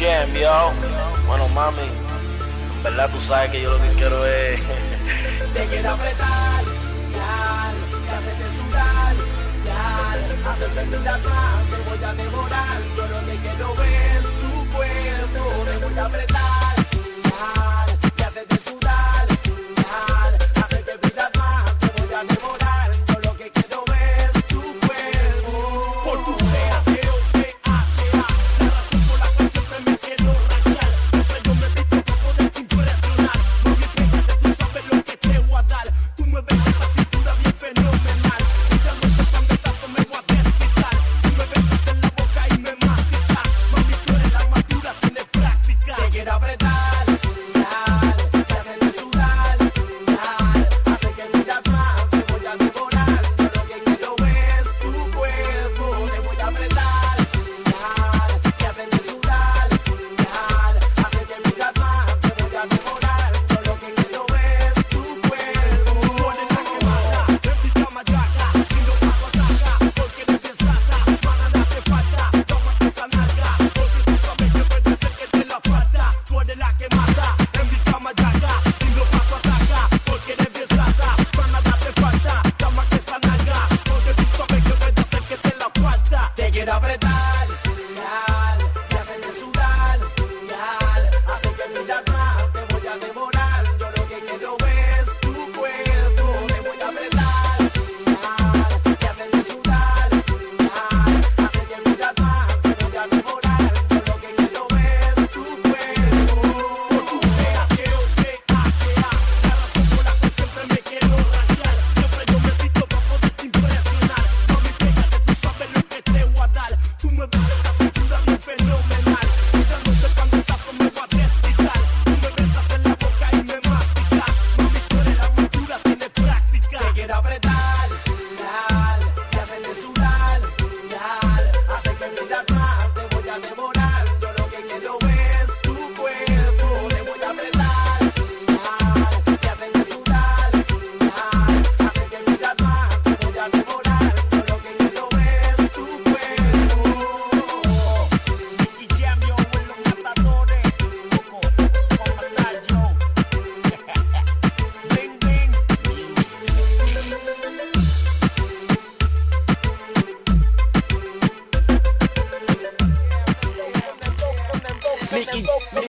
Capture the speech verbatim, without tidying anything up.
Jam, yo. Bueno, mami, en verdad tú sabes que yo lo que quiero es... Te quiero apretar, yal, y hacerte sudar, yal, hacerte mirar más, te voy a devorar, yo no te quiero ver.